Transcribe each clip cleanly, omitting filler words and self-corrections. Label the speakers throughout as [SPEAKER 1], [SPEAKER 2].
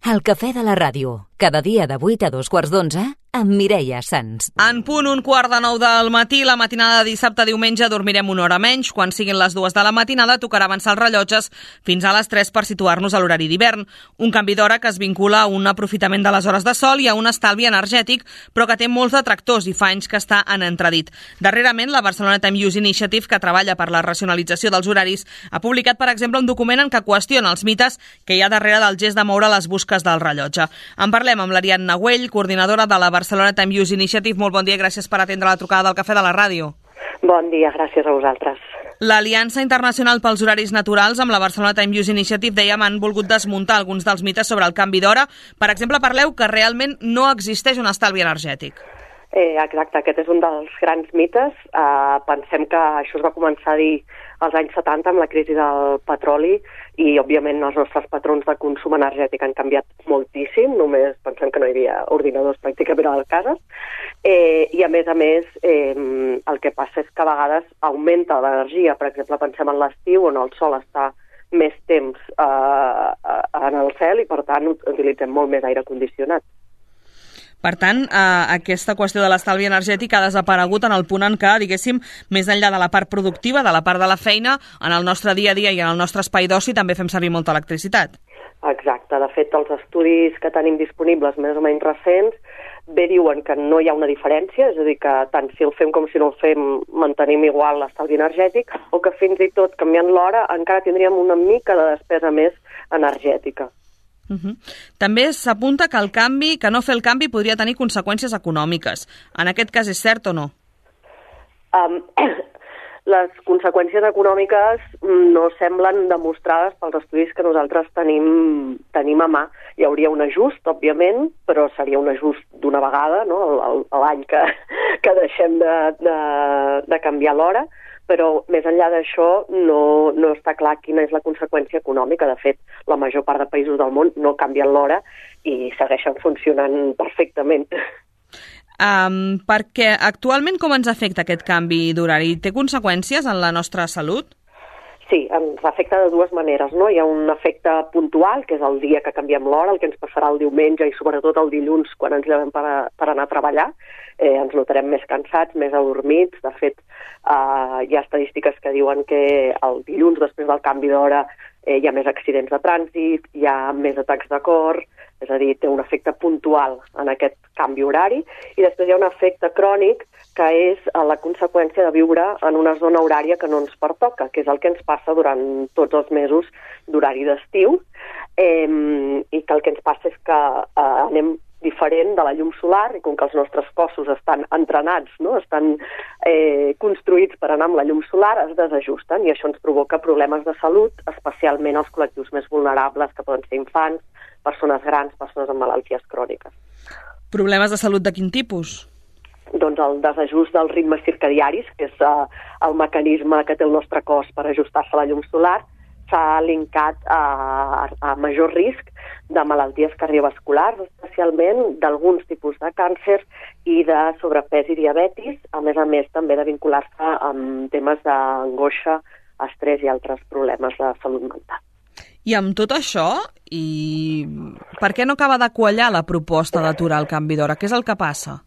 [SPEAKER 1] El cafè de la ràdio, cada dia de 8 a 2:15, amb Mireia Sans.
[SPEAKER 2] En punt 8:45 del matí, la matinada de dissabte a diumenge dormirem una hora menys. Quan siguin les 2 de la matinada tocarà avançar els rellotges fins a les 3 per situar-nos a l'horari d'hivern. Un canvi d'hora que es vincula a un aprofitament de les hores de sol i a un estalvi energètic, però que té molts detractors i fa anys que està en entredit. Darrerament, la Barcelona Time Use Initiative, que treballa per la racionalització dels horaris, ha publicat, per exemple, un document en què qüestiona els mites que hi ha darrere del gest de moure les busques del rellotge. En parlem amb l'Ariadna Güell, coordinadora de la Barcelona Time Use Initiative. Molt bon dia, gràcies per atendre la trucada del Cafè de la Ràdio.
[SPEAKER 3] Bon dia, gràcies a vosaltres.
[SPEAKER 2] L'Aliança Internacional pels Horaris Naturals amb la Barcelona Time Use Initiative, dèiem, han volgut desmuntar alguns dels mites sobre el canvi d'hora. Per exemple, parleu que realment no existeix un estalvi energètic.
[SPEAKER 3] Exacte, aquest és un dels grans mites. Pensem que això es va començar a dir als anys 70 amb la crisi del petroli i, òbviament, els nostres patrons de consum energètic han canviat moltíssim. Només pensem que no hi havia ordinadors pràcticament a les cases. I, a més, el que passa és que a vegades augmenta l'energia. Per exemple, pensem en l'estiu, on el sol està més temps en el cel i, per tant, utilitzem molt més aire condicionat.
[SPEAKER 2] Per tant, aquesta qüestió de l'estalvi energètic ha desaparegut en el punt en què, diguéssim, més enllà de la part productiva, de la part de la feina, en el nostre dia a dia i en el nostre espai d'oci també fem servir molta electricitat.
[SPEAKER 3] Exacte. De fet, els estudis que tenim disponibles més o menys recents bé diuen que no hi ha una diferència, és a dir, que tant si el fem com si no el fem mantenim igual l'estalvi energètic, o que fins i tot canviant l'hora encara tindríem una mica de despesa més energètica.
[SPEAKER 2] També s'apunta que no fer el canvi podria tenir conseqüències econòmiques. En aquest cas és cert o no?
[SPEAKER 3] Les conseqüències econòmiques no semblen demostrades pels estudis que nosaltres tenim a mà. Hi hauria un ajust, òbviament, però seria un ajust d'una vegada, no? L'any que deixem de canviar l'hora, però més enllà d'això no està clar quina és la conseqüència econòmica. De fet, la major part de països del món no canvien l'hora i segueixen funcionant perfectament.
[SPEAKER 2] Perquè actualment com ens afecta aquest canvi d'horari? Té conseqüències en la nostra salut?
[SPEAKER 3] Sí, ens afecta de dues maneres, no? Hi ha un efecte puntual, que és el dia que canviem l'hora, el que ens passarà el diumenge i sobretot el dilluns quan ens llevem per anar a treballar. Ens notarem més cansats, més adormits. De fet, hi ha estadístiques que diuen que el dilluns, després del canvi d'hora, hi ha més accidents de trànsit, hi ha més atacs de cor, és a dir, té un efecte puntual en aquest canvi horari, i després hi ha un efecte crònic que és la conseqüència de viure en una zona horària que no ens pertoca, que és el que ens passa durant tots els mesos d'horari d'estiu, i que el que ens passa és que anem diferent de la llum solar, i com que els nostres cossos estan entrenats, no? Estan construïts per anar amb la llum solar, es desajusten, i això ens provoca problemes de salut, especialment als col·lectius més vulnerables, que poden ser infants, persones grans, persones amb malalties cròniques.
[SPEAKER 2] Problemes de salut de quin tipus?
[SPEAKER 3] Doncs el desajust dels ritmes circadiaris, que és el mecanisme que té el nostre cos per ajustar-se a la llum solar, s'ha linkat a major risc de malalties cardiovasculars, especialment d'alguns tipus de càncer i de sobrepès i diabetis, a més també de vincular-se amb temes d'angoixa, estrès i altres problemes de salut mental.
[SPEAKER 2] I amb tot això, per què no acaba de quallar la proposta d'aturar el canvi d'hora? Què és el que passa?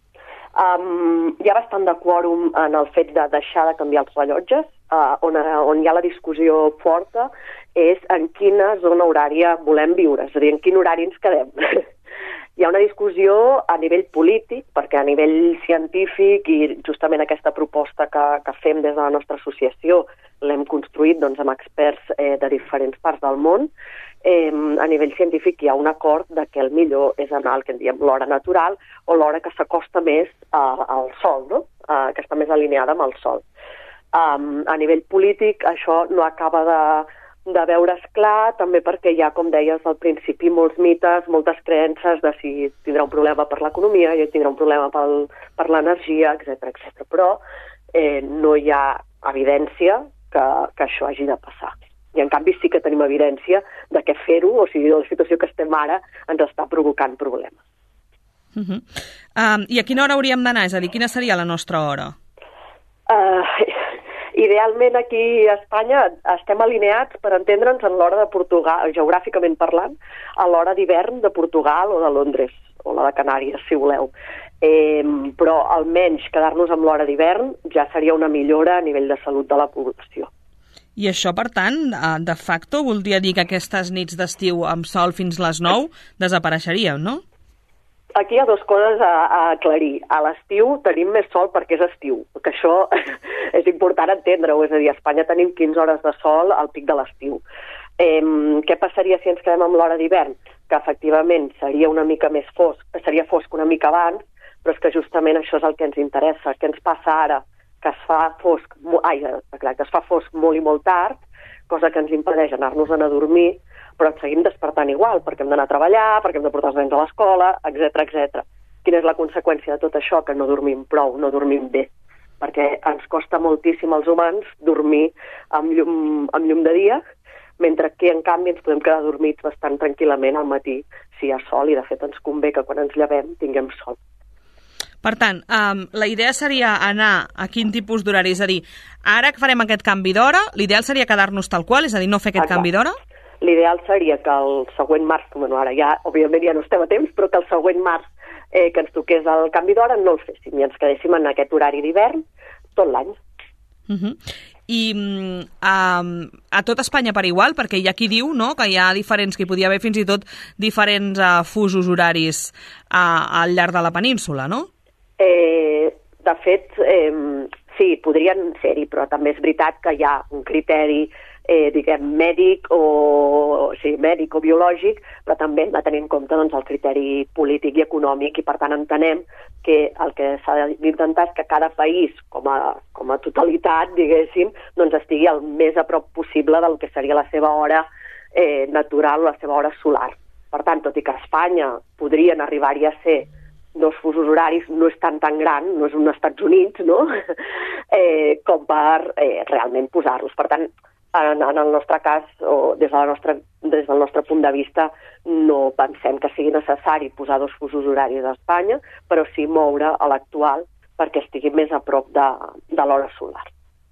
[SPEAKER 3] Hi ha bastant de quòrum en el fet de deixar de canviar els rellotges. On hi ha la discussió forta és en quina zona horària volem viure, és a dir, en quin horari ens quedem. Hi ha una discussió a nivell polític, perquè a nivell científic i justament aquesta proposta que fem des de la nostra associació l'hem construït amb experts de diferents parts del món. A nivell científic hi ha un acord de que el millor és anar al que en diem l'hora natural o l'hora que s'acosta més al sol, no? Que està més alineada amb el sol. A nivell polític això no acaba de veure's clar, també perquè hi ha, com deies al principi, molts mites, moltes creences de si tindrà un problema per l'economia, i tindrà un problema per l'energia, etc. Però no hi ha evidència que això hagi de passar. I en canvi sí que tenim evidència de que fer-ho, o sigui, la situació que estem ara, ens està provocant problemes.
[SPEAKER 2] I a quina hora hauríem d'anar? És a dir, quina seria la nostra hora?
[SPEAKER 3] Idealment aquí a Espanya estem alineats, per entendre'ns, en l'hora de Portugal, geogràficament parlant, a l'hora d'hivern de Portugal o de Londres, o la de Canàries, si voleu. Però almenys quedar-nos amb l'hora d'hivern ja seria una millora a nivell de salut de la població.
[SPEAKER 2] I això, per tant, de facto, voldria dir que aquestes nits d'estiu amb sol fins les 9 desapareixerien, no?
[SPEAKER 3] Aquí hi ha dues coses a aclarir. A l'estiu tenim més sol perquè és estiu, que això és important entendre-ho, és a dir, a Espanya tenim 15 hores de sol al pic de l'estiu. Què passaria si ens quedem amb l'hora d'hivern? Que efectivament seria una mica més fosc, seria fosc una mica abans, però és que justament això és el que ens interessa. Què ens passa ara? Que es fa fosc, que es fa fosc molt i molt tard, cosa que ens impedeix anar-nos-en a dormir, però ens seguim despertant igual, perquè hem d'anar a treballar, perquè hem de portar els nens a l'escola, etc. Quina és la conseqüència de tot això? Que no dormim prou, no dormim bé, perquè ens costa moltíssim als humans dormir amb llum de dia, mentre que, en canvi, ens podem quedar dormits bastant tranquil·lament al matí si hi ha sol, i de fet ens convé que quan ens llevem tinguem sol.
[SPEAKER 2] Per tant, la idea seria anar a quin tipus d'horari? És a dir, ara que farem aquest canvi d'hora, l'ideal seria quedar-nos tal qual, és a dir, no fer aquest canvi d'hora?
[SPEAKER 3] L'ideal seria que el següent març, ara ja, òbviament ja no estem a temps, però que el següent març que ens toqués el canvi d'hora no el féssim i ens quedéssim en aquest horari d'hivern tot l'any.
[SPEAKER 2] I a tot Espanya per igual, perquè hi ha qui diu, no?, que hi ha diferents, que hi podia haver fins i tot diferents fusos horaris al llarg de la península, no?
[SPEAKER 3] De fet, sí, podrien ser-hi, però també és veritat que hi ha un criteri mèdic o biològic, però també hem de tenir en compte el criteri polític i econòmic, i per tant entenem que el que s'ha d'intentar és que cada país, com a totalitat, diguéssim, doncs estigui el més a prop possible del que seria la seva hora natural o la seva hora solar. Per tant, tot i que a Espanya podrien arribar-hi a ser dos fusos horaris, no és tan gran, no és un Estats Units, no? Com per realment posar-los. Per tant, en el nostre cas, o des del nostre punt de vista, no pensem que sigui necessari posar dos fusos horaris a Espanya, però sí moure a l'actual perquè estigui més a prop de l'hora solar.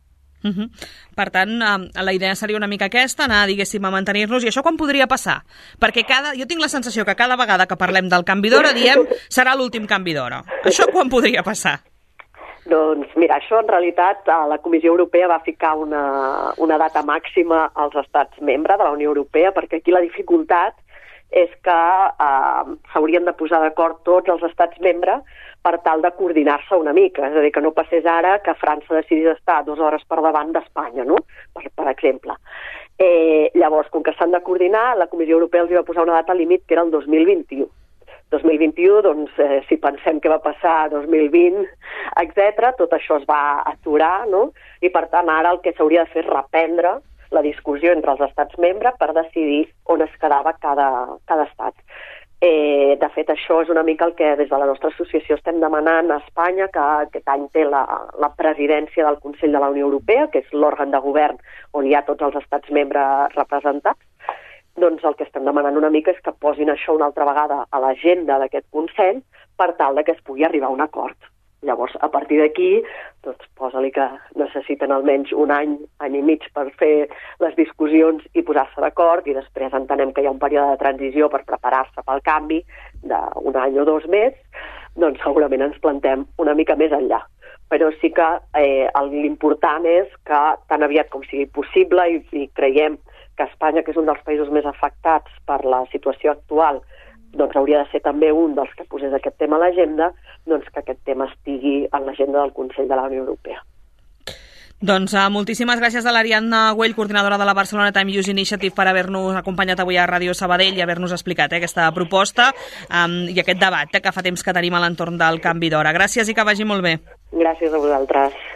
[SPEAKER 2] Per tant, la idea seria una mica aquesta, anar, diguéssim, a mantenir-nos. I això quan podria passar? Perquè jo tinc la sensació que cada vegada que parlem del canvi d'hora diem serà l'últim canvi d'hora. Això quan podria passar?
[SPEAKER 3] Doncs mira, això en realitat la Comissió Europea va ficar una data màxima als estats membres de la Unió Europea, perquè aquí la dificultat és que s'haurien de posar d'acord tots els estats membres per tal de coordinar-se una mica. És a dir, que no passés ara que França decidís estar 2 hores per davant d'Espanya, no? Per exemple. Llavors, com que s'han de coordinar, la Comissió Europea els va posar una data límit que era el 2021. 2021, doncs, si pensem què va passar 2020, etc., tot això es va aturar, no? I, per tant, ara el que s'hauria de fer és reprendre la discussió entre els estats membres per decidir on es quedava cada estat. De fet, això és una mica el que des de la nostra associació estem demanant a Espanya, que aquest any té la presidència del Consell de la Unió Europea, que és l'òrgan de govern on hi ha tots els estats membres representats. Doncs el que estem demanant una mica és que posin això una altra vegada a l'agenda d'aquest Consell per tal que es pugui arribar a un acord. Llavors, a partir d'aquí, doncs posa-li que necessiten almenys un any i mig per fer les discussions i posar-se d'acord, i després entenem que hi ha un període de transició per preparar-se pel canvi d'un any o 2 més, doncs segurament ens plantem una mica més enllà. Però sí que l'important és que tan aviat com sigui possible, i creiem que Espanya, que és un dels països més afectats per la situació actual, doncs hauria de ser també un dels que posés aquest tema a l'agenda, doncs que aquest tema estigui en l'agenda del Consell de la Unió Europea.
[SPEAKER 2] Doncs moltíssimes gràcies a l'Ariadna Güell, coordinadora de la Barcelona Time Use Initiative, per haver-nos acompanyat avui a Ràdio Sabadell i haver-nos explicat aquesta proposta i aquest debat que fa temps que tenim a l'entorn del canvi d'hora. Gràcies i que vagi molt bé.
[SPEAKER 3] Gràcies a vosaltres.